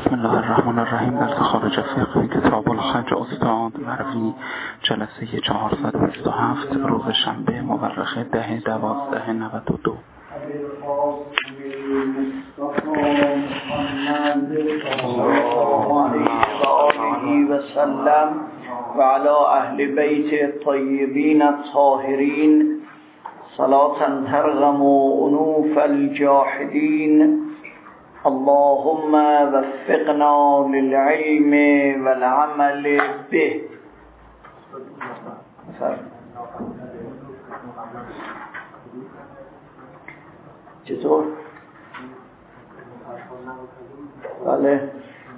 بسم الله الرحمن الرحیم. درس خارج از فقه کتاب الحج استاد مروی، جلسه 427، روز شنبه مورخ 10/12/92. و علی اهل بیت الطیبین الطاهرین صلاة ترغم انوف الجاحدین. اللهم وفقنا للعلم والعمل به. چطور؟ بله.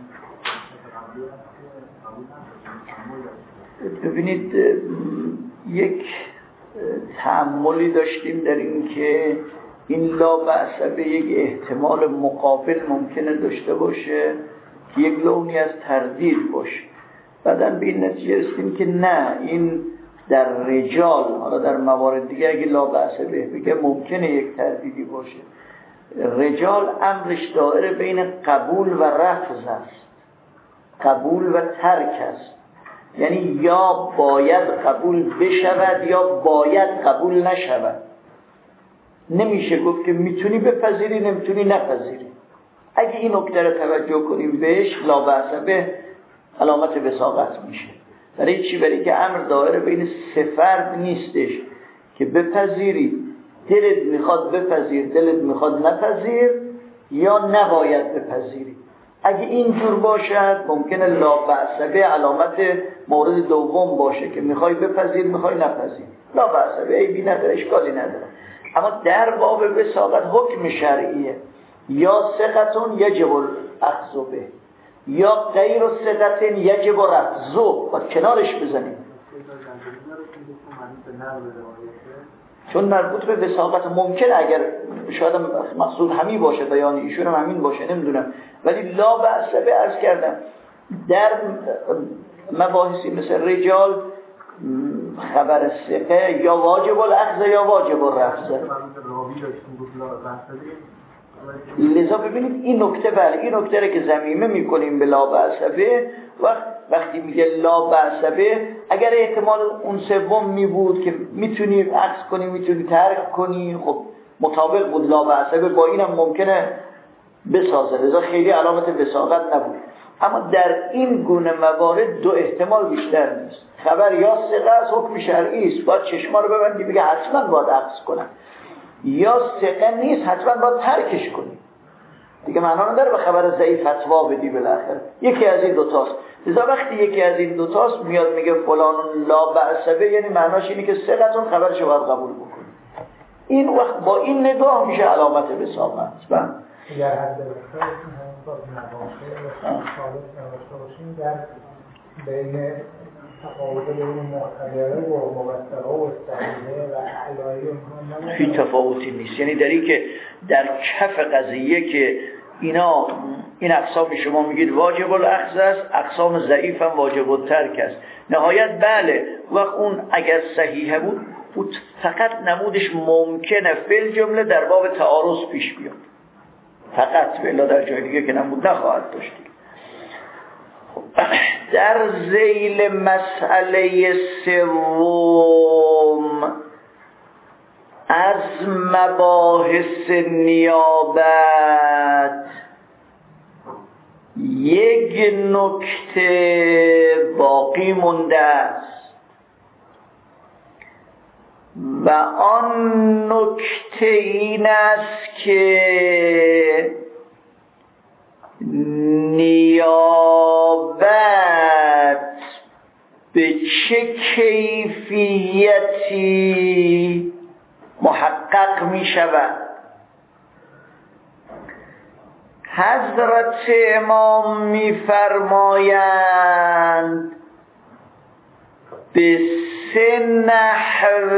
ببینید، یک تأملی داشتیم در این که این لا بأس به یک احتمال مقابل ممکنه داشته باشه که یک لونی از تردید باشه. بعداً به این نتیجه رسیدیم که نه، این در رجال، حالا در موارد دیگه اگه لا بأس به بگه ممکنه یک تردیدی باشه. رجال امرش دائره بین قبول و رفض است، قبول و ترک است. یعنی یا باید قبول بشود یا باید قبول نشود. نمیشه گفت که میتونی بپذیری نمیتونی نپذیری. اگه این نکته رو توجه کنیم بهش، لا بأس به علامت وثاقت میشه. برای چی؟ برای که امر دائره بین سه فرد نیستش که بپذیری، دلت میخواد بپذیر دلت میخواد نپذیر، یا نباید بپذیری. اگه اینجور باشد ممکنه لا بأس به علامت مورد دوم باشه که میخوای بپذیر میخوای نپذیر، لا بأس به، عیبی نداره، اشکالی نداره. اما در باب وثاقت حکم شرعیه، یا ثقتون یجب الاخذ به یا غیر ثقتون یجب رفضه، باید کنارش بزنیم چون مربوط به وثاقت. ممکنه اگر شاید مقصود همین باشه، بیان ایشون هم همین باشه، نمیدونم، ولی لا بأس به عرض کردم در مباحثی مثل رجال خبر ثقه یا واجب الاخذ یا واجب الرفض. لذا ببینید این نکته، بله این نکته رو که ضمیمه میکنیم به لا بأس به، وقتی میگه لا بأس به، اگر احتمال اون سوم میبود که میتونی عکس کنی میتونی ترک کنی، خب مطابق بود لا بأس به، با اینم ممکنه بسازه، لذا خیلی علامت وثاقت نبود. اما در این گونه موارد دو احتمال بیشتر نیست. خبر یا ثقه از حکم شرعی است، باید چشما رو ببندی بگه حتما باید عکس کنم، یا ثقه نیست حتما باید ترکش کنی. دیگه معنا نداره به خبر ضعیف فتوا بدی بالاخره. یکی از این دوتاست. لذا وقتی یکی از این دوتاست میاد میگه فلان لا بأس به، یعنی معناش اینه که ثقتون خبرشو باید قبول بکنی. این وقت با این نگاه میشه علامت وثاقت. اگر حد بسیار باشیم در بین تفاوت بین معتبره و مبصره و صحیحه و علایه هیچ تفاوتی نیست. یعنی در این که در کف قضیه که اینا این اقسام شما میگید واجب الاخذ است، اقسام ضعیف هم واجب الترک است. نهایت بله، وقت اون اگر صحیحه بود فقط نمودش ممکنه فی جمله در باب تعارض پیش بیاد، فقط بلا در جای دیگه که نمود نخواهد داشت. در ذیل مسئله سوم از مباحث نیابت یک نکته باقی مونده است و آن نکته این است که نیابت به چه کیفیتی محقق می شود. حضرت امام می فرمایند به سه نحو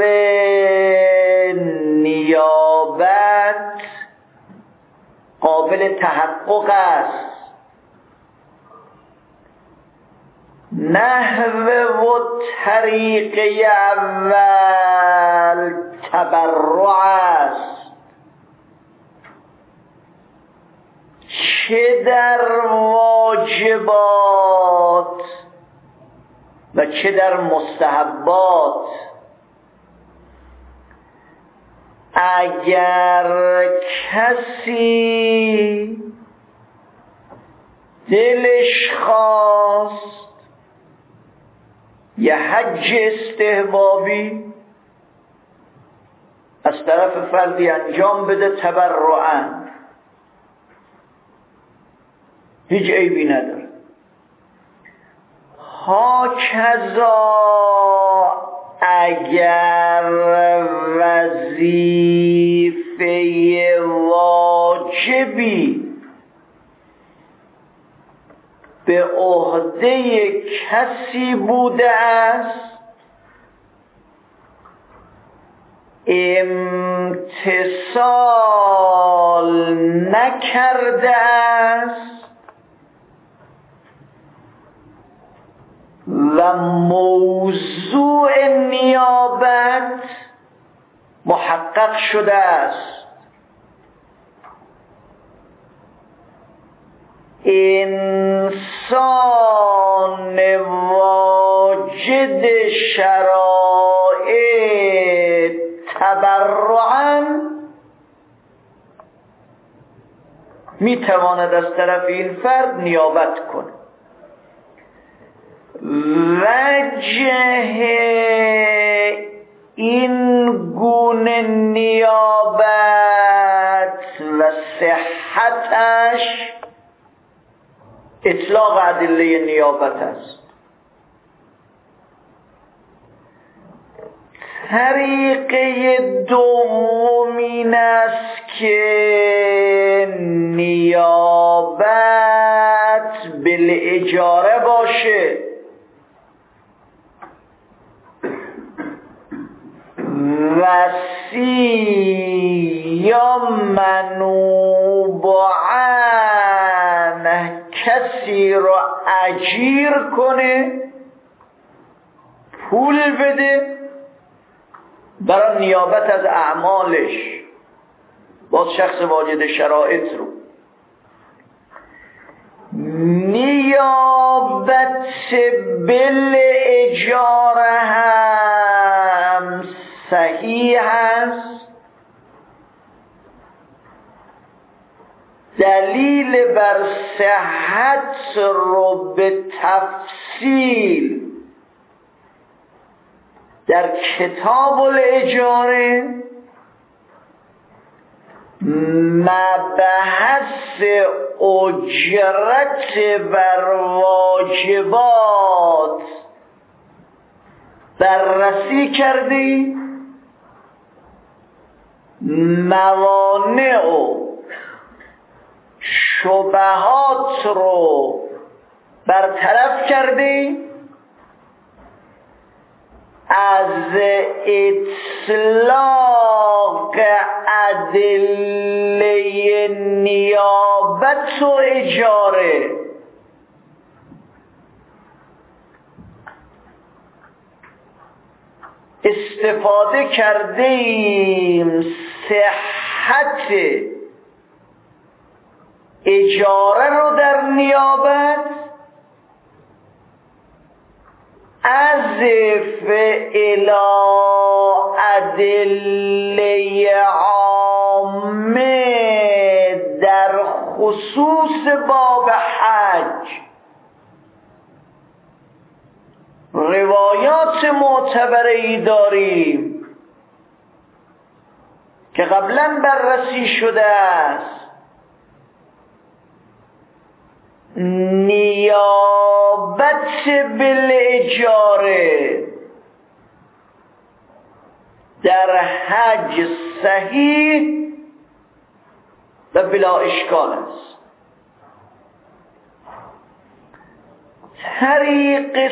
نیابت قابل تحقق است. نحو و طریق اول تبرع است، چه در واجبات و چه در مستحبات اگر کسی دلش خواست یه حج استحبابی از طرف فردی انجام بده تبرعاً، هیچ عیبی نداره. هاکذا اگر وظیفه واجبی به عهده کسی بوده است امتثال نکرده است و موضوع نیابت محقق شده است، انسان واجد شرایط تبرعاً میتواند از طرف این فرد نیابت کنه. وجه این گونه نیابت و صحتش اطلاق ادله نیابت است. طریقه دوم این است که نیابت بالاجاره باشه و یا منوبعاً کسی رو اجیر کنه، پول بده برای نیابت از اعمالش، باز شخص واجد شرایط رو. نیابت بالاجاره هم صحیح است. دلیل بر صحت رو به تفصیل در کتاب الاجاره مبحث اجرت بر واجبات بررسی کردی، موانع و شبهات رو برطرف کردی، از اطلاق ادله نیابت و اجاره استفاده کردیم. صحت اجاره رو در نیابت عزف الی ادله عامه در خصوص باب حج، روایات معتبری داریم که قبلا بررسی شده است. نیابت بالاجاره در حج صحیح و بلا اشکال است. طریق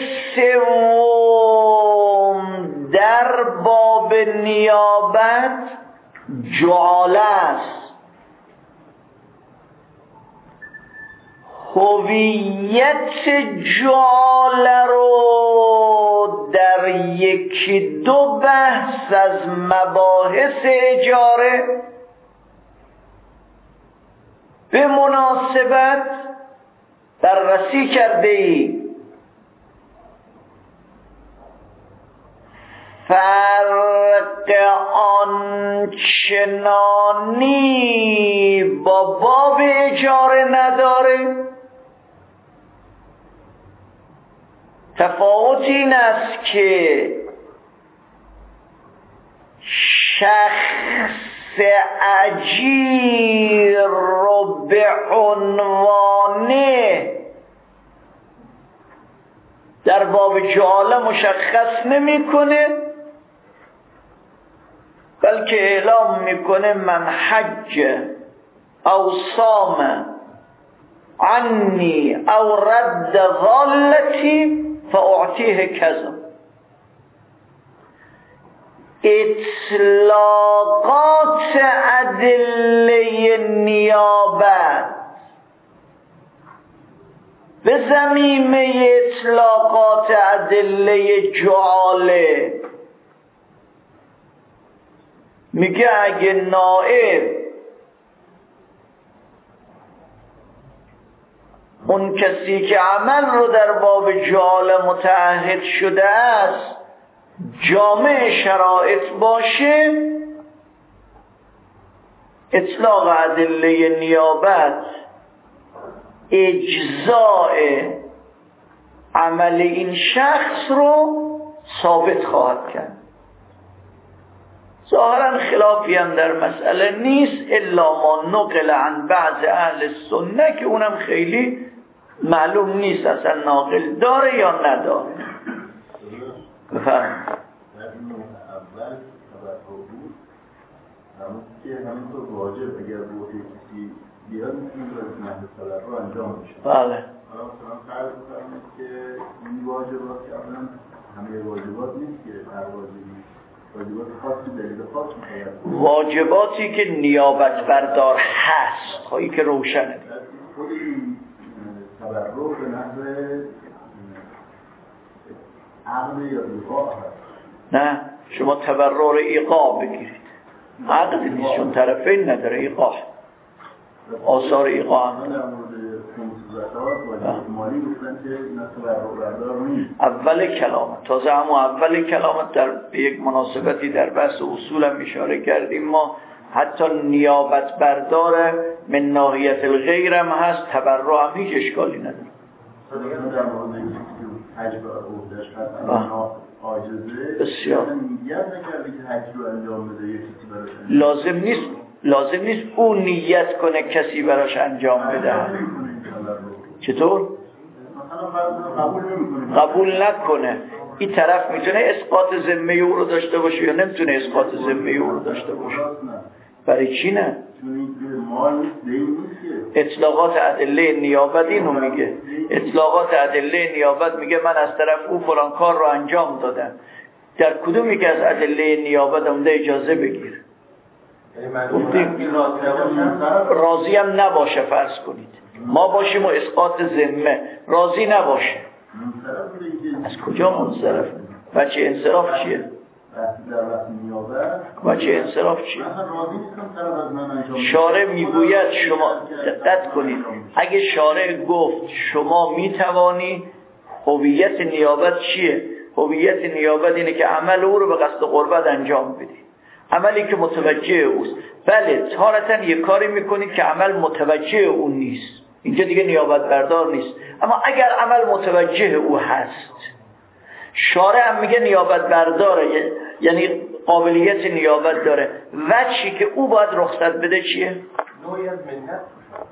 سوم در باب نیابت جعاله است. هویت جعاله رو در یکی دو بحث از مباحث اجاره به مناسبت بررسی کرده ای فرق آنچنانی با باب اجاره نداره. تفاوت این است که شخص اجیر رو به عنوانه در باب جعاله مشخص نمیکنه، بلکه اعلام میکنه من حج او صام عنی او رد ضالتی فاعطیه کذا. اطلاقات ادله نیابت به ضمیمه اطلاقات ادله جعاله میگه اگه نائب اون کسی که عمل رو در باب جعاله متعهد شده است جامع شرایط باشه، اطلاق ادله نیابت اجزاء عمل این شخص رو ثابت خواهد کرد. ظاهرا خلافی هم در مسئله نیست الا ما نقل عن بعض اهل سنت که اونم خیلی معلوم نیست اصلا ناقل داره یا نداره. بفرمایید. اول بود که همینطور واجب اگر بوده کسی بیاد میتونید از محل صلاح رو انجام بشه. بله. حالا مثلا فرض کنید که این واجبات که اولا همه واجبات نیست که هر واجبات خاصی دلیل خاصی می‌خواد. واجباتی که نیابت بردار هست خواهی که روشنه. خود این تبرع به نحو عقد یا ایقاع هست. نه شما تبرع رو ایقاع بگیرید، عقد نیست چون طرفین نداره، ایقاع آثار ایقاع هم اول کلامت، تازه همون اول کلامت در یک مناسبتی در بحث اصول هم اشاره کردیم ما حتی نیابت بردار من ناحیت الغیر هم هست، تبرع هم هیچ اشکالی نداره. بسیار لازم نیست او نیت کنه کسی براش انجام بده. چطور؟ قبول نکنه. این طرف میتونه اسقاط ذمه او رو داشته باشه یا نمیتونه اسقاط ذمه او رو داشته باشه. برای چی نه؟ اطلاقات ادله نیابت اینو میگه. اطلاقات ادله نیابت میگه من از طرف او فلان کار رو انجام دادم. در کدومی که از ادله نیابت اونده اجازه بگیر؟ گفتیم راضی هم نباشه، فرض کنید ما باشیم و اسقاط ذمه راضی نباشه، از کجا منصرف؟ بچه انصراف چیه؟ بچه انصراف چیه؟ شارع میگوید شما دقت کنید، اگه شارع گفت شما میتوانی، هویت نیابت چیه؟ هویت نیابت اینه که عمل او رو به قصد قربت انجام بدی، عملی که متوجه اوست. بله تارتاً یک کاری میکنید که عمل متوجه اون نیست، اینجا دیگه نیابت بردار نیست. اما اگر عمل متوجه او هست، شارع هم میگه نیابت برداره، یعنی قابلیت نیابت داره. وجهی که او باید رخصت بده چیه؟ نوعی از منت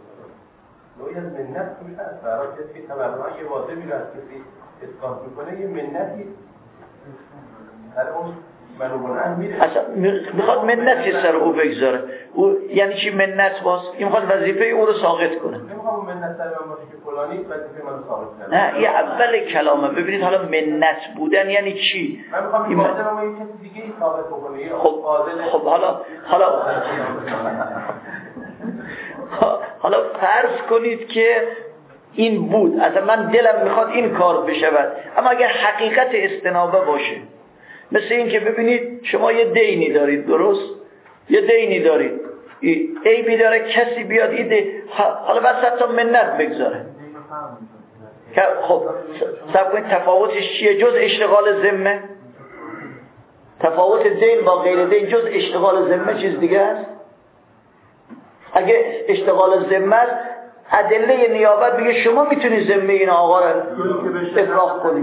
توش هست. برای کسی که تبرع یه واجبی رو از کسی اسقاط میکنه، یه منتی برای اون اصلا میخواد منت سر او بگذاره. او یعنی چی منت باز؟ این میخواد وظیفه او رو ساقط کنه. نمیخوام منت سر من باشه که فلانی وظیفه من رو ساقط کنه. نه این اول کلامه. ببینید حالا منت بودن یعنی چی؟ من میخوام این واجب رو یه کسی دیگه ای ثابت بکنه. خب حالا فرض کنید که این بود، اصلا من دلم میخواد این کار بشود، اما اگر حقیقت استنابه باشه، مثل این که ببینید شما یه دینی دارید، درست؟ یه دینی دارید، عیبی داره، کسی بیاد ایده حالا بس حتی منت بگذاره، خب سب کنید تفاوتش چیه؟ جز اشتغال ذمه، تفاوت دین با غیر دین جز اشتغال ذمه چیز دیگه است. اگه اشتغال ذمه است، ادله نیابت میگه شما میتونی ذمه این آقا رو افراغ کنی.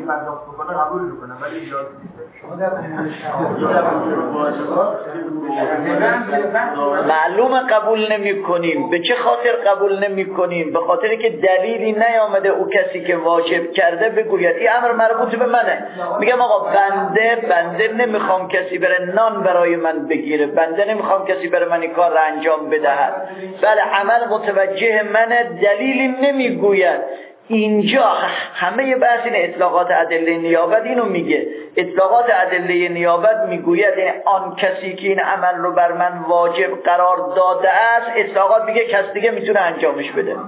معلوم قبول نمی کنیم. به چه خاطر قبول نمی کنیم؟ به خاطری که دلیلی نیامده او کسی که واجب کرده بگوید این امر مربوط به منه. میگم آقا بنده نمیخوام کسی بره نان برای من بگیره، بنده نمیخوام کسی بره من این کار رو انجام بدهد. بله عمل متوجه منه، دلیلی نمیگوید. اینجا همه بحث این اطلاقات ادله نیابت اینو میگه. اطلاقات ادله نیابت میگوید آن کسی که این عمل رو بر من واجب قرار داده است، اطلاقات میگه کس دیگه میتونه انجامش بده.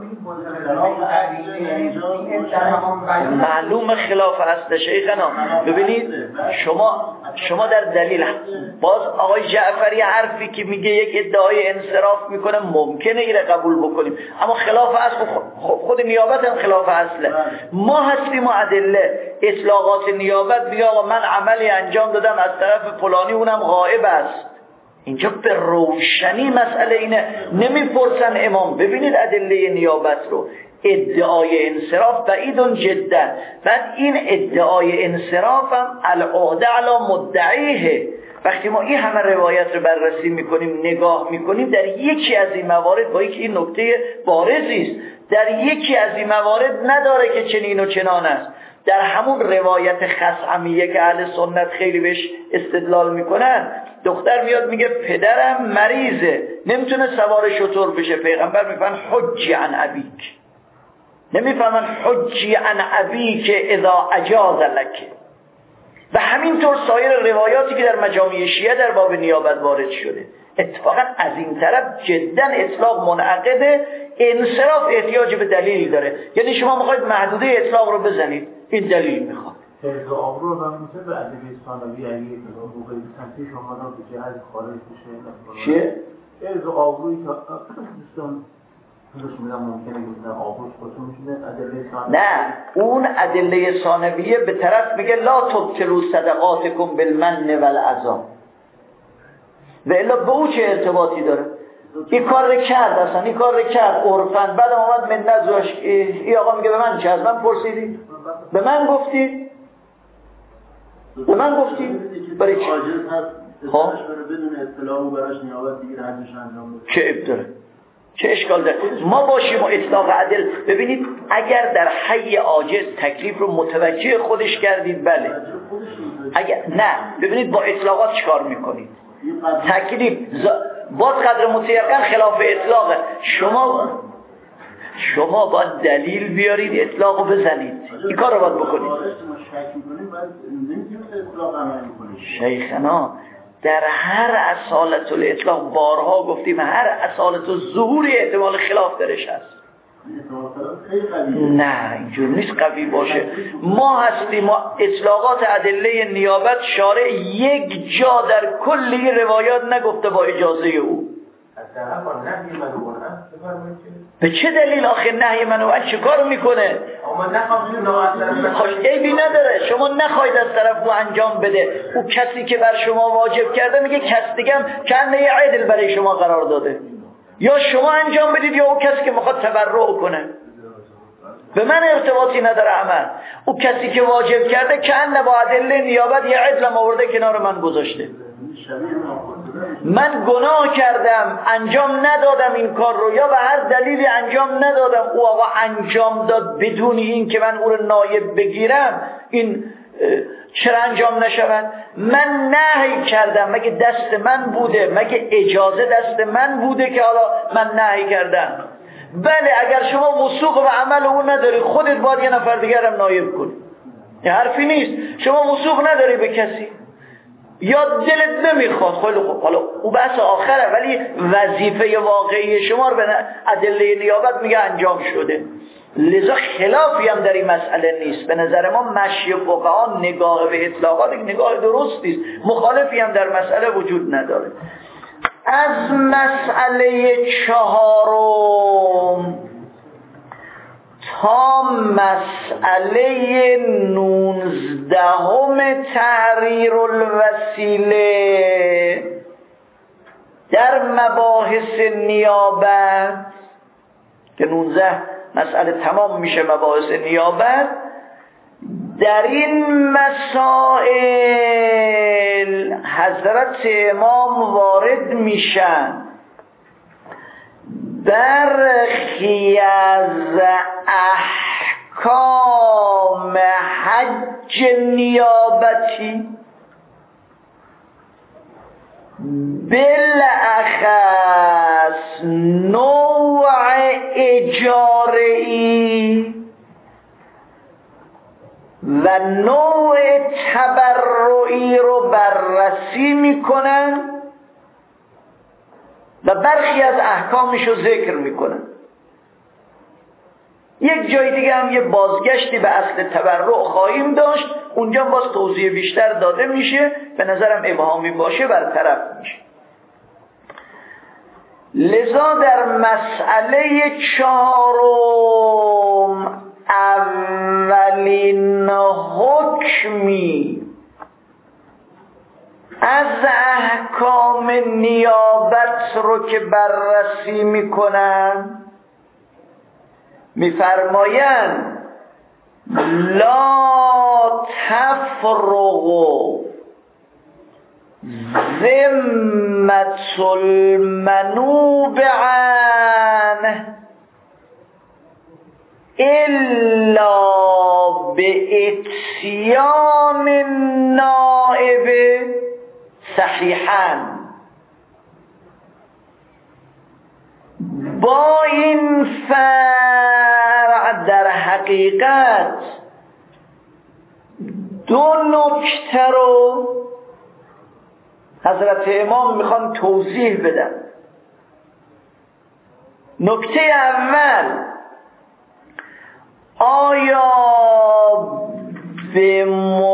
معلوم خلاف اصل شیخنا. ببینید شما در دلیل باز آقای جعفری حرفی که میگه یک ادعای انصراف میکنه ممکنه ایره قبول بکنیم، اما خلاف اصل خود نیابت هم خلاف اصله. ما هستیم و ادله اطلاقات نیابت میگه آقا من عملی انجام دادم از طرف فلانی اونم غائب است. اینجا به روشنی مسئله اینه. نمیپرسن امام ببینید ادله نیابت رو. ادعای انصراف بعیدون جدا. بعد این ادعای انصراف هم العهده علی مدعیه. وقتی ما این همه روایت رو بررسی میکنیم نگاه میکنیم در یکی از این موارد با یکی این نکته بارزی است، در یکی از این موارد نداره که چنین و چنان است. در همون روایت خصعمیه که اهل سنت خیلی بهش استدلال میکنن، دختر میاد میگه پدرم مریضه نمیتونه سوار شتر بشه، پیغمبر میفهمن حجی عن ابیک، نمیفهمن حجی عن ابیک اذا اجاز لک. و همینطور سایر روایاتی که در مجامع شیعه در باب نیابت وارد شده. اتفاقا از این طرف جدا اطلاق منعقده، انصراف احتیاج به دلیل داره. یعنی شما میخواید محدوده اطلاق رو بزنید، این دلیل میخواد. ارضا آبرو و میشه به ادبی ثانوی علی موقعی سنتی شما را به جهت خارج بشه. چیه؟ ارضا آبرویی که دوستان ممکنه که آبروش خودتون میشه ادله ثانوی. نه، اون ادله ثانویه به طرف میگه لا تبطلوا صدقاتکم بالمن والعذاب. و الا به او چه ارتباطی داره؟ این کار رو کرد، اصلا این کار رو کرد عرفاً، بعد آمد من نزوش این آقا میگه به من چه؟ از من پرسیدی؟ به من گفتی؟ به من گفتی؟ برای چی؟ خب بدون اطلاع و براش نیابت دیگه حدش انجام بده. چه اب داره؟ چه اشکال داره؟ ما باشیم و اطلاق عدل. ببینید اگر در حی عاجز تکلیف رو متوجه خودش کردید بله. اگر نه، ببینید با اطلاقات چیکار میکنید؟ تکلیف باز قدر متیقن خلاف اطلاقه. شما باید دلیل بیارید اطلاق رو بزنید. این کار رو باید بکنید. شیخنا در هر اصالت الاطلاق بارها گفتیم هر اصالت ظهور احتمال خلاف درش هست. نه اینجور نیست قوی باشه. ما هستیم ما اطلاقات ادله نیابت شارع یک جا در کلی روایات نگفته با اجازه او. به چه دلیل آخه نهی منوعه چه کار میکنه؟ خوش عیبی نداره. شما نخواید از طرف او انجام بده، او کسی که بر شما واجب کرده میگه کس دیگم کنه یه عدل برای شما قرار داده، یا شما انجام بدید یا او کسی که میخواد تبرع کنه. به من ارتباطی نداره عمل. او کسی که واجب کرده کنه با ادله نیابت یه عدلم آورده کنار من گذاشته. من گناه کردم انجام ندادم این کار رو، یا به هر دلیلی انجام ندادم، او آقا انجام داد بدون این که من او رو نایب بگیرم، این چرا انجام نشود؟ من نهی کردم، مگه دست من بوده؟ مگه اجازه دست من بوده که حالا من نهی کردم؟ بله اگر شما وثوق به عمل او نداری خودت باید یه نفر دیگرم نایب کنی. این حرفی نیست. شما وثوق نداری به کسی یا دلت نمیخواد، خیلی خوب، حالا او بحث آخره، ولی وظیفه واقعی شما رو به ادله نیابت میگه انجام شده. لذا خلافی هم در این مسئله نیست. به نظر ما مشی فقها نگاه به اطلاقات نگاه درستی است، مخالفی هم در مسئله وجود نداره. از مسئله 4 تا مسئله 19 تحریر الوسیله در مباحث نیابت که 19 مسئله تمام میشه مباحث نیابت، در این مسائل حضرت امام وارد میشن برخی از احکام حج نیابتی بالاخص نوع اجاره‌ای و نوع تبرعی رو بررسی میکنن و برخی از احکامش رو ذکر میکنن. یک جای دیگه هم یه بازگشتی به اصل تبرع خواهیم داشت، اونجا باز توضیح بیشتر داده میشه، به نظرم ابهامی باشه برطرف میشه. لذا در مسئله 4 اولین حکمی از احکام نیابت رو که بررسی میکنن میفرمایند لا تفرق ذمة المنوب عنه الا باتیان النائب صحیحاً. با این فرع در حقیقت 2 نکته رو حضرت امام میخوان توضیح بدن. نکته اول، آیا به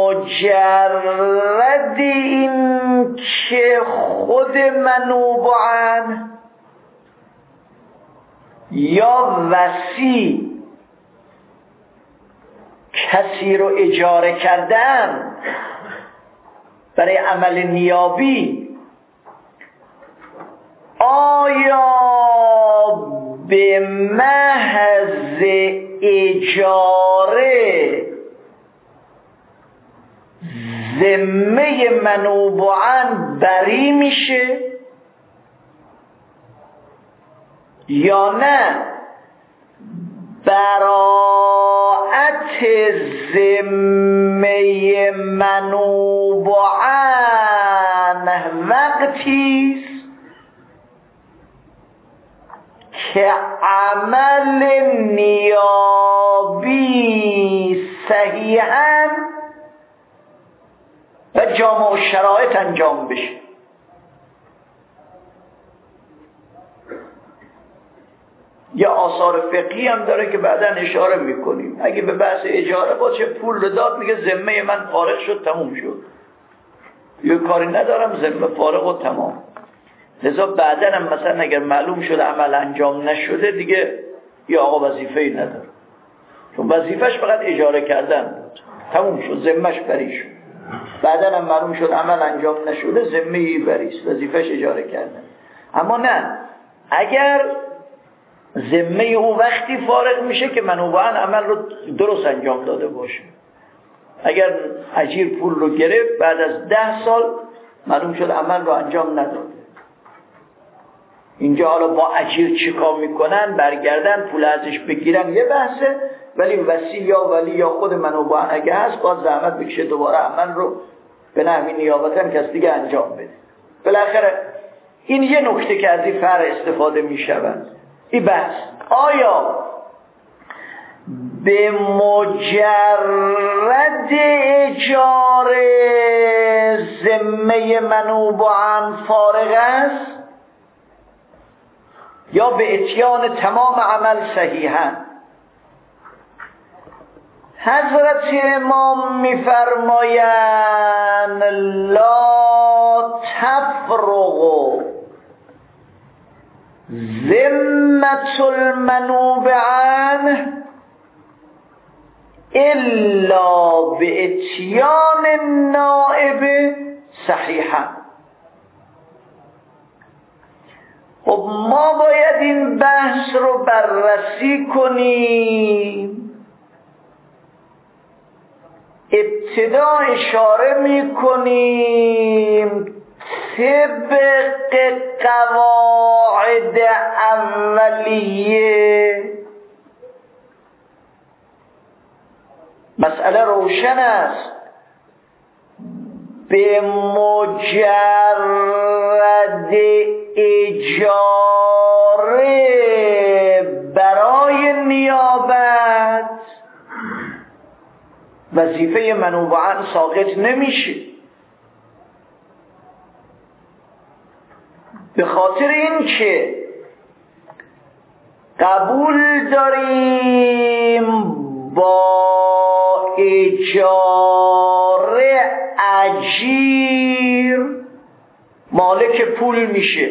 مجرد این که خود منوب عنه یا وصی کسی رو اجاره کردن برای عمل نیابی، آیا به محض اجاره ذمه منوب عنه بری میشه یا نه براءت ذمه منوب عنه وقتی که عمل نیابی صحیحاً و جامع و شرایط انجام بشه. یا آثار فقهی هم داره که بعداً اشاره میکنیم. اگه به بحث اجاره باشه پول رو داد، میگه ذمه من فارغ شد تموم شد، یه کاری ندارم، ذمه فارغ و تمام. لذا بعداً هم مثلا اگر معلوم شد عمل انجام نشده دیگه یه آقا وظیفه‌ای نداره، چون وظیفش فقط اجاره کردن بود، تموم شد، ذمهش بری شد. بعداً هم معلوم شد عمل انجام نشده، ذمه‌ای بریست، وظیفش اجاره کردن. اما نه، اگر ذمه او وقتی فارغ میشه که منوب عنه عمل رو درست انجام داده باشه. اگر اجیر پول رو گرفت بعد از 10 سال معلوم شد عمل رو انجام نداده، اینجا حالا با اجیر چیکار میکنن؟ برگردن پول ازش بگیرن یه بحثه، ولی وصی یا ولی یا خود منوب عنه اگه هست باز زحمت بکشه دوباره عمل رو به نحوی نیابتاً کس دیگه انجام بده. بالاخره این یه نکته که از این فرع استفاده میشود. این بحث آیا به مجرد اجاره ذمه منوب عنه فارغ است یا به اتیان تمام عمل صحیحاً؟ حضرت امام میفرمایند لا تفرق ذمة المنوب عنه الا به اتیان نائب صحیحا. خب ما باید این بحث رو بررسی کنیم. ابتدا اشاره میکنیم طبق قواعد اولیه. مسئله روشن است. به مجرد اجاره برای نیابت وظیفه منوباً ساقط نمیشه. به خاطر این که قبول داریم با اجاره اجیر مالک پول میشه،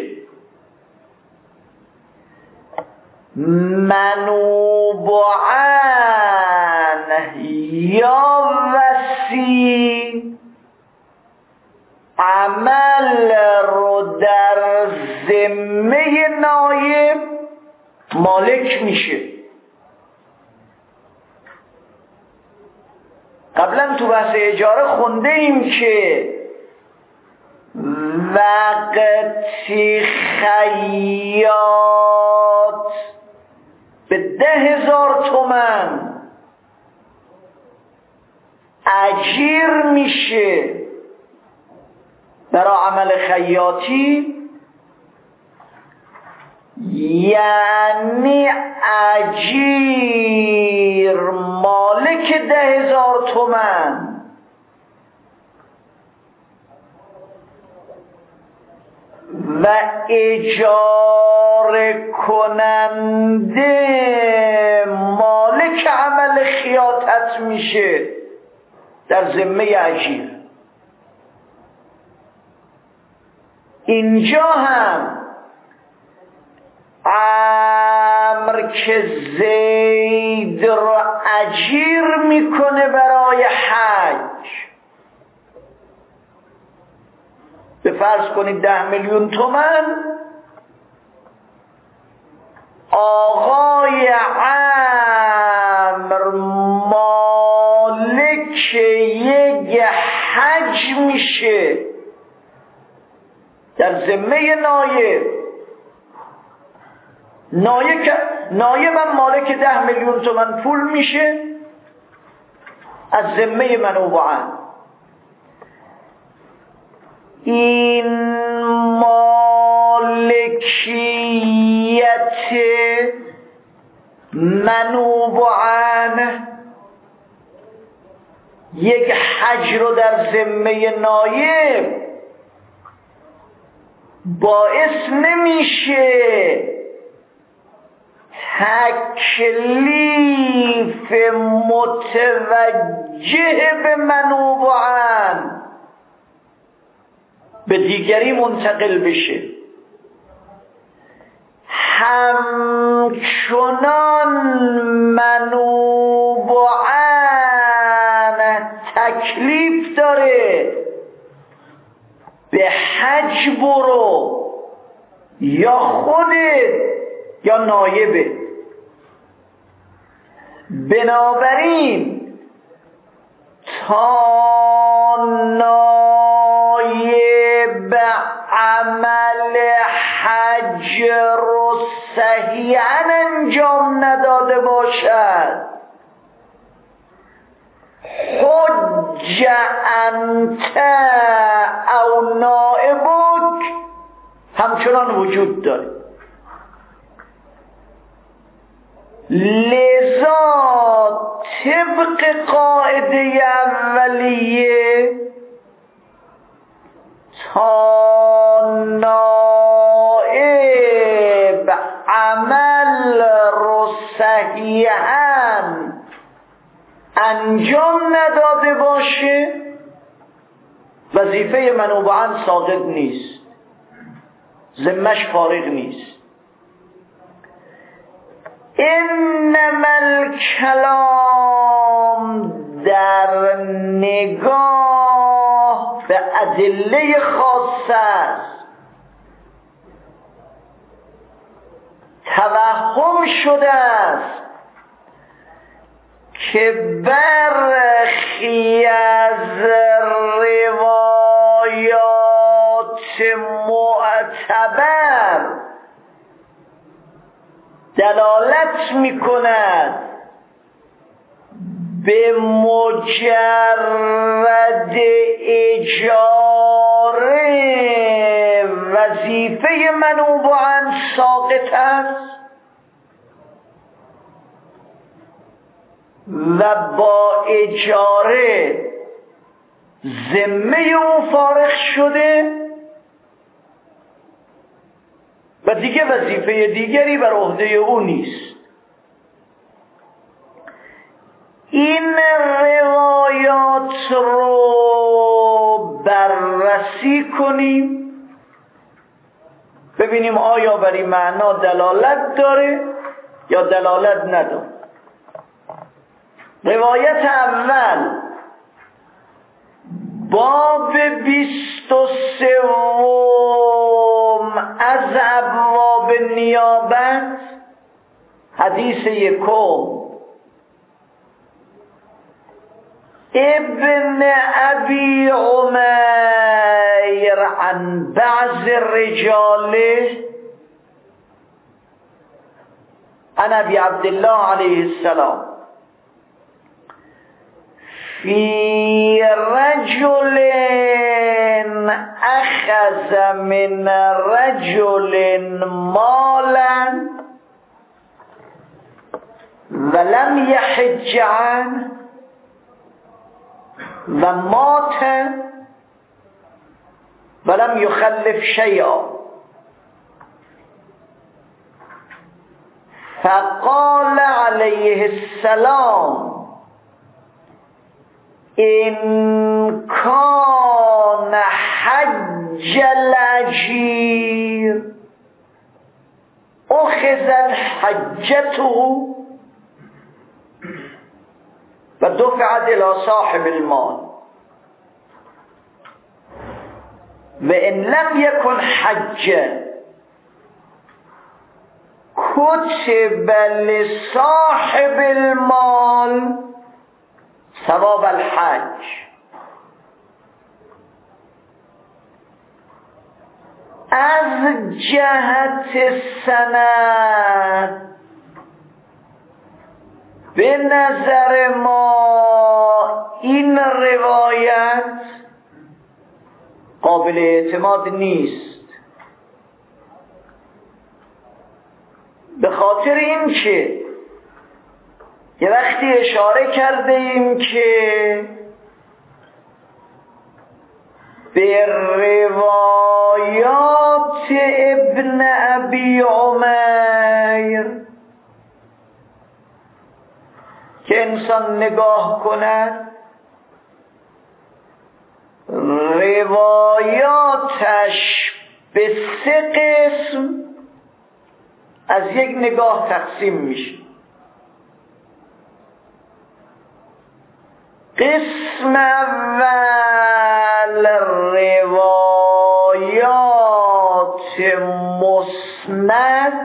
منوباً یا وصی عمل رو در ذمه نایب مالک میشه. قبلا تو بحث اجاره خونده ایم که وقتی خیاط به 10,000 تومان اجیر میشه برای عمل خیاطی، یعنی اجیر مالک 10,000 تومان و اجاره کننده مالک عمل خیاطت میشه در ذمه اجیر. اینجا هم امر که زید را اجیر میکنه برای حج، به فرض کنید 10 میلیون تومان، آقای عمر مالک یک حج میشه در ذمه نایب. نایب هم مالک 10 میلیون تومان پول میشه از ذمه منوباً. این مالکیت منوباً یک حج رو در ذمه نایب باعث نمیشه تکلیف متوجه به منوباً به دیگری منتقل بشه. همچنان منوباً تکلیف داره به حج برو، یا خودت یا نایبه. بنابراین تا نایب عمل حج رو صحیحاً انجام نداده باشد، حج انت او نائبک همچنان وجود داره. لذا طبق قاعده اولیه تا نائب عمل رو صحیحاً انجام نداده باشه وظیفه منوباً ساقط نیست، ذمه‌اش فارغ نیست. انما الکلام در نگاه به ادله خاصه است توهم شده است که برخی از روایات معتبر دلالت می کند به مجرد اجاره وظیفه منوباً ساقط است و با اجاره ذمه او فارغ شده و دیگه وظیفه دیگری بر عهده او نیست. این روایات رو بررسی کنیم ببینیم آیا بر این معنا دلالت داره یا دلالت نداره. روایت اول باب 23 از ابواب نیابت حدیث یکم ابن ابی عمیر عن بعض رجاله عن ابی عبدالله علیه السلام فی رجل اخذ من رجل مالا ولم یحج عنه و مات ولم یخلف شیئا فقال علیه السلام إن كان حج الأجير أخذت حجته ودفعت إلى صاحب المال وإن لم يكن حجا كتب لصاحب المال ثواب الحج. از جهت سند به نظر ما این روایت قابل اعتماد نیست، به خاطر این که یه وقتی اشاره کرده ایم که به روایات ابن ابی عمیر که انسان نگاه کند روایاتش به 3 قسم از یک نگاه تقسیم میشه. قسم اول روایات مسند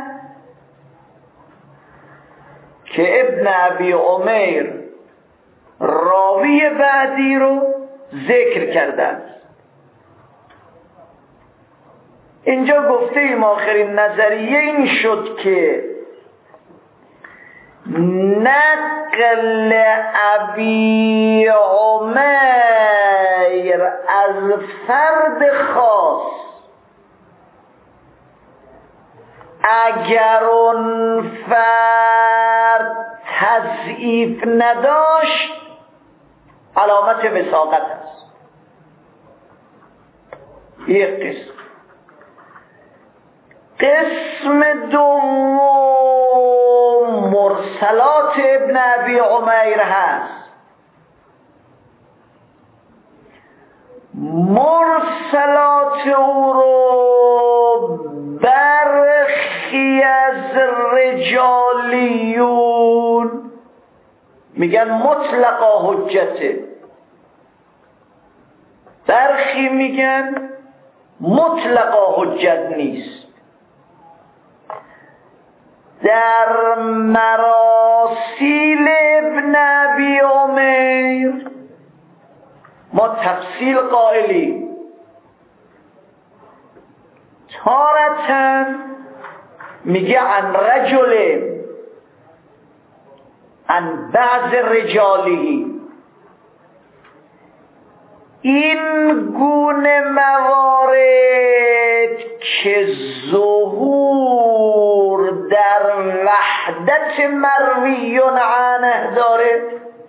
که ابن ابی عمیر راوی بعدی رو ذکر کردن. اینجا گفته ایم آخرین نظریه این شد که نقل ابی عمیر از فرد خاص اگر اون فرد تضعیف نداشت علامت وثاقت است. یک قسم. قسم دوم مرسلات ابن ابی عمیر هست. مرسلات او رو برخی از رجالیون میگن مطلقا حجته، برخی میگن مطلقا حجت نیست. در مراسیل ابن ابی عمیر ما تفصیل قائلی، تارةً میگه عن رجل عن بعض رجالی. این گونه موارد که ظهور در وحدت مروی عنه داره،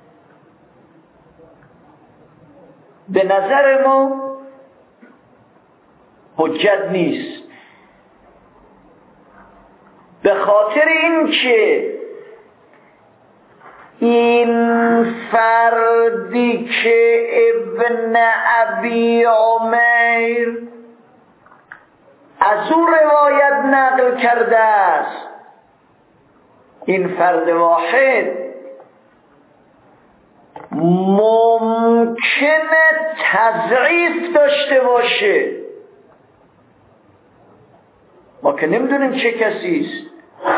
به نظر ما حجت نیست، به خاطر اینکه این فردی که ابن ابی عمیر از او روایت نقل کرده است، این فرد واحد ممکنه تضعیف داشته باشه. ما که نمیدونیم چه کسی است،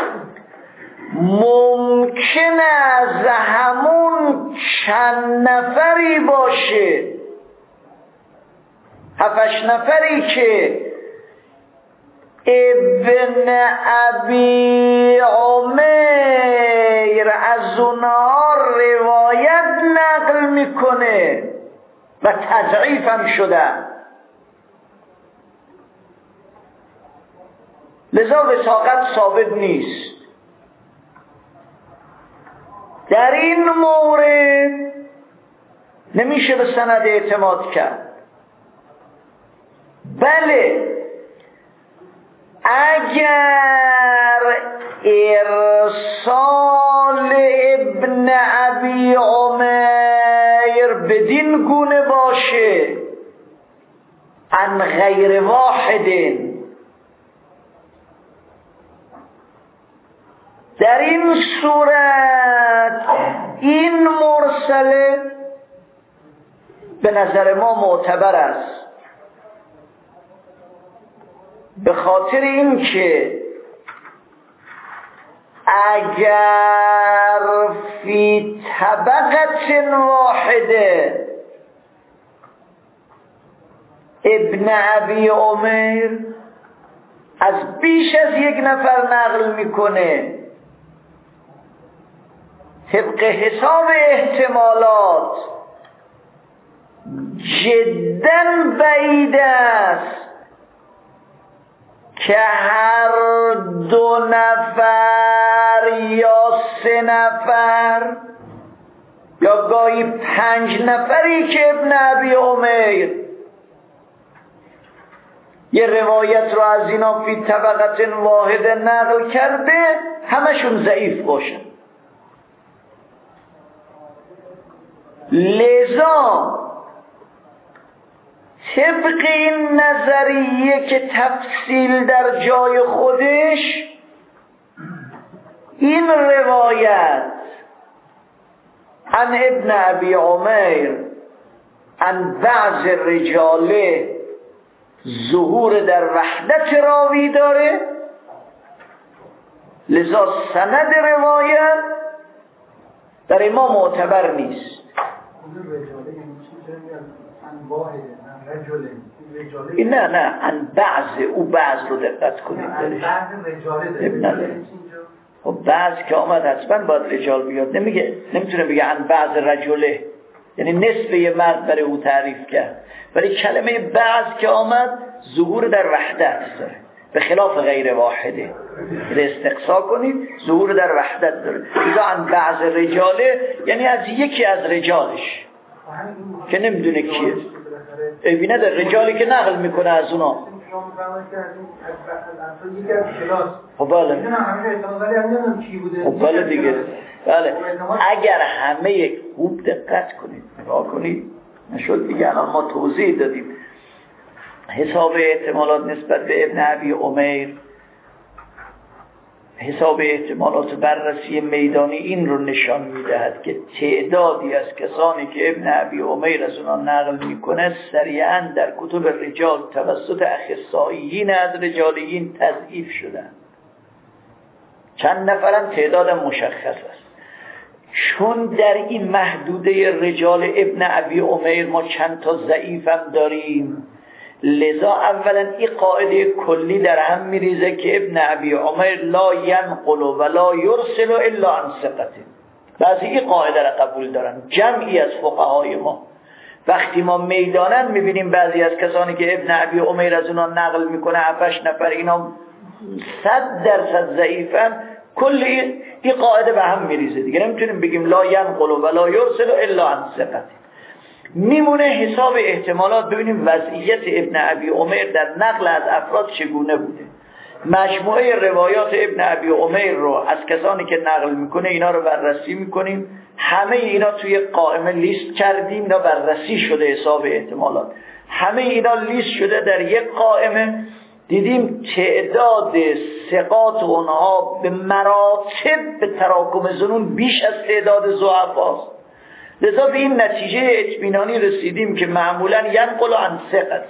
ممکنه از همون چند نفری باشه، 7-8 نفری که ابن ابی عمیر از اونها روایت نقل میکنه و تضعیف هم شدن، لذا وثاقت ثابت نیست. در این مورد نمیشه به سند اعتماد کرد. بله، اگر ارسال ابن ابی عمیر بدین گونه باشه عن غیر واحد، در این صورت این مرسله به نظر ما معتبر است، به خاطر اینکه اگر فی طبقه واحده ابن ابی عمیر از بیش از یک نفر نقل میکنه، طبق حساب احتمالات جداً بعید است که هر 2 نفر یا 3 نفر یا گاهی 5 نفری که ابن ابی عمیر یه روایت رو از اینا فی طبقه واحد نقل کرده همشون ضعیف باشن. لذا طبق این نظریه که تفصیل در جای خودش، این روایت عن ابن ابی عمیر عن بعض رجاله ظهور در وحدت راوی داره، لذا سند روایت در ما معتبر نیست. نه عن بعض، او بعض رو دقت کنید دارش خب بعض که آمد حتما باید رجال بیاد، نمیتونه بگه عن بعض رجله، یعنی نصف یه مرد برای او تعریف کرد، ولی کلمه بعض که آمد ظهور در وحدت داره، به خلاف غیر واحده. استقصا کنید ظهور در وحدت داره. اذا عن بعض رجاله یعنی از یکی از رجالش که نمیدونه کیه، ایبی نداره، رجالی که نقل میکنه از اونا. خب بله دیگه، بله. اگر همه خوب دقت کنید نگاه کنید، نشد دیگه الان ما توضیح دادیم حساب احتمالات نسبت به ابن ابی عمیر، حساب احتمالات بررسی میدانی این رو نشان میدهد که تعدادی از کسانی که ابن ابی عمیر از اونا نقل میکنه سریعا در کتب رجال توسط اخصائیین از رجالیین تضعیف شدن. چند نفرن تعدادم مشخص است. چون در این محدوده رجال ابن ابی عمیر ما چند تا ضعیف هم داریم، لذا اولا این قاعده کلی در هم میریزه که ابن ابی عمیر لا ینقل و لا یرسل الا عن ثقة. بعضی این قاعده را قبول دارن، جمعی از فقهای ما. وقتی ما میدانن میبینیم بعضی از کسانی که ابن ابی عمیر از اونا نقل میکنه 7 نفر اینا 100% ضعیفن، کل این قاعده به هم میریزه دیگه. نمیتونیم بگیم لا ینقل و لا یرسل الا عن ثقة. میمونه حساب احتمالات، ببینیم وضعیت ابن ابی عمیر در نقل از افراد چگونه بوده. مجموعه روایات ابن ابی عمیر رو از کسانی که نقل میکنه اینا رو بررسی میکنیم، همه اینا توی قائمه لیست کردیم، اینا بررسی شده حساب احتمالات، همه اینا لیست شده در یک قائمه. دیدیم تعداد ثقات اونها به مراتب به تراکم ظنون بیش از تعداد ضعفاست. لذا به این نتیجه اطمینانی رسیدیم که معمولا ینقل عن ثقة.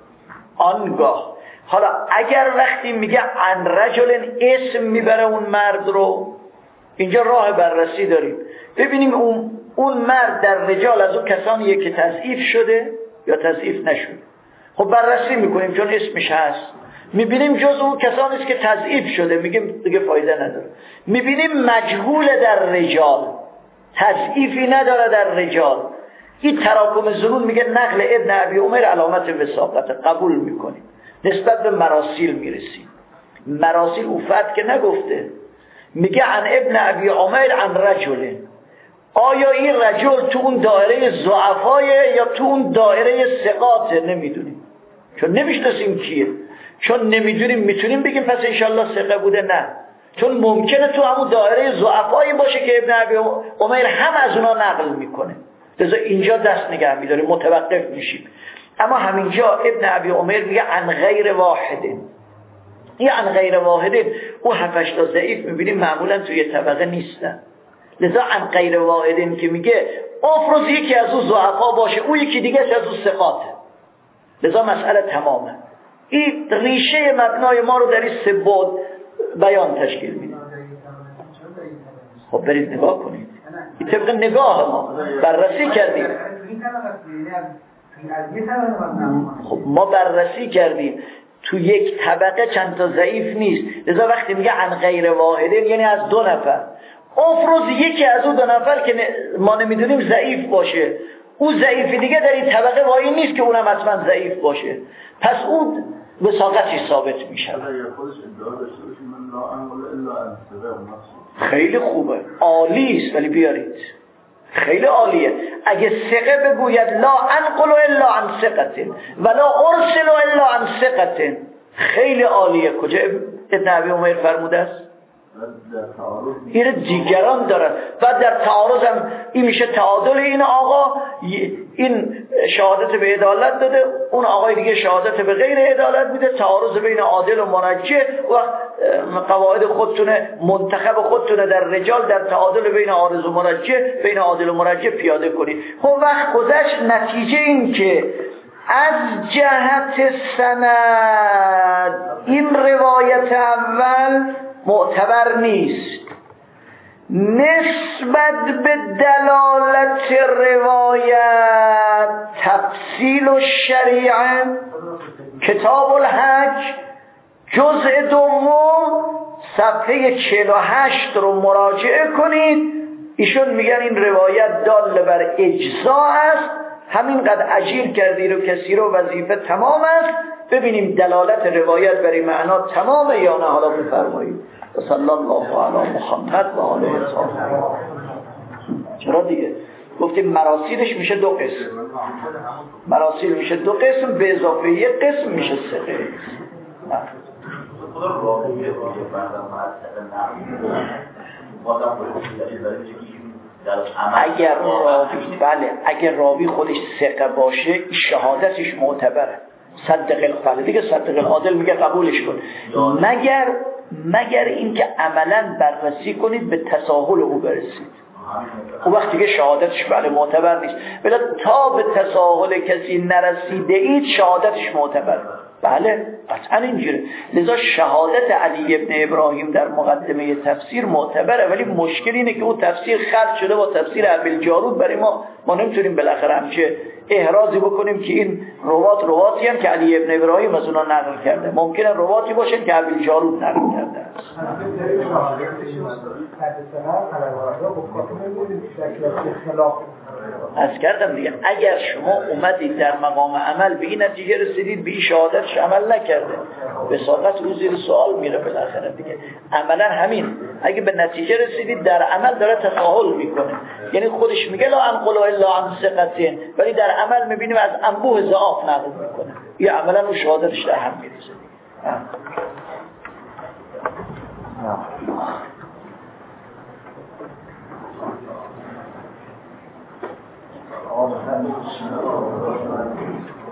آنگاه حالا اگر وقتی میگه عن رجل اسم میبره اون مرد رو، اینجا راه بررسی داریم ببینیم اون مرد در رجال از اون کسانیه که تضعیف شده یا تضعیف نشده. خب بررسی میکنیم چون اسمش هست، میبینیم جز اون کسانی است که تضعیف شده، میگیم دیگه فایده نداره. میبینیم مجهول در رجال، تضعیفی نداره در رجال، این تراکم ظنون میگه نقل ابن ابی عمیر علامت وثاقت، قبول میکنیم. نسبت به مراسیل میرسیم. مراسیل اوفت که نگفته، میگه عن ابن ابی عمیر عن رجل. آیا این رجل تو اون دایره ضعفای یا تو اون دایره ثقات؟ نمیدونیم، چون نمیشناسیم کیه. چون نمیدونیم میتونیم بگیم پس انشالله ثقه بوده؟ نه، چون ممکنه تو همون دایره ضعفایی باشه که ابن ابی عمیر هم از اونا نقل میکنه. لذا اینجا دست نگه میداریم، متوقف میشیم. اما همینجا ابن ابی عمیر میگه عن غیر واحد. این عن غیر واحد او 7 تا ضعیف میبینیم معمولا توی طبقه نیستن. لذا عن غیر واحد که میگه افرض یکی از اون ضعفا باشه، او یکی دیگه از اون ثقاته. لذا مسئله تمامه. این ریشه مبنای ما رو در این 3 بعد بیان تشکیل میده. خب برید نگاه کنید، این طبق نگاه ما بررسی کردیم. خب ما بررسی کردیم تو یک طبقه چند تا ضعیف نیست. لذا وقتی میگه عن غیر واحدین یعنی از 2 نفر. افرض یکی از اون 2 نفر که ما نمیدونیم ضعیف باشه، او ضعیف دیگه در این طبقه وای نیست که اونم حتما ضعیف باشه، پس اون وثاقتش ثابت میشه. خیلی خوبه، عالی است، ولی بیارید خیلی عالیه. اگه ثقه بگوید لا انقل الا عن ثقة ولا ارسل الا عن ثقة، خیلی عالیه. کجا ابن ابی عمیر فرموده است؟ این دیگران دارن. بعد در تعارض هم این میشه تعادل. این آقا این شهادت به عدالت داده، اون آقای دیگه شهادت به غیر عدالت میده، تعارض بین عادل و مرجح. و قواعد خودتونه، منتخب خودتونه در رجال در تعادل بین عارض و مرجح، بین عادل و مرجح پیاده کنید. خب وقت گذشت، نتیجه این که از جهت سند این روایت اول معتبر نیست، نسبت به دلالت روایت تفصیل الشریعه کتاب الحج جزء 2 صفحه 48 رو مراجعه کنید. ایشون میگن این روایت دال بر اجزا است، همینقدر اجیر کردی رو کسی رو وظیفه تمام است. ببینیم دلالت روایت برای معنا تمامه یا نه. حالا بفرمایید. صلی الله علی محمد و آله الطاهرین. چرا دیگه گفتیم مراسیلش میشه 2 قسم. مراسیل میشه 2 قسم، به اضافه 1 قسم میشه 3 قسم. اگر راوی، بله، اگر راوی خودش ثقه باشه شهادتش معتبره. صدق الفعل دیگه، صدق العادل میگه قبولش کن. مگر اینکه عملا بررسی کنید به تساهل او برسید. اون وقتی که شهادتش بله معتبر نیست، بلا تا به تساهل کسی نرسیده اید شهادتش معتبر. بله قطعا اینجوره. لذا شهادت علی ابن ابراهیم در مقدمه تفسیر معتبره، ولی مشکل اینه که اون تفسیر خلط شده با تفسیر ابوالجارود. برای ما نمیتونیم بالاخره همچه احرازی بکنیم که این رواتی هم که علی ابن ابراهیم از اونا نقل کرده، ممکنه رواتی باشن که ابوالجارود نقل کرده است. از کردم دیگه اگر شما اومدید در مقام عمل به این نتیجه رسیدید به این شهادتش عمل نکرده، وساقت او زیر سوال میره بالاخره دیگه. عملا همین، اگه به نتیجه رسیدید در عمل داره تساهل میکنه، یعنی خودش میگه لا انقل الا عن ثقتین، ولی در عمل میبینیم از انبوه ضعاف نقل میکنه، یه عملا اون شهادتش در هم میرسه. آه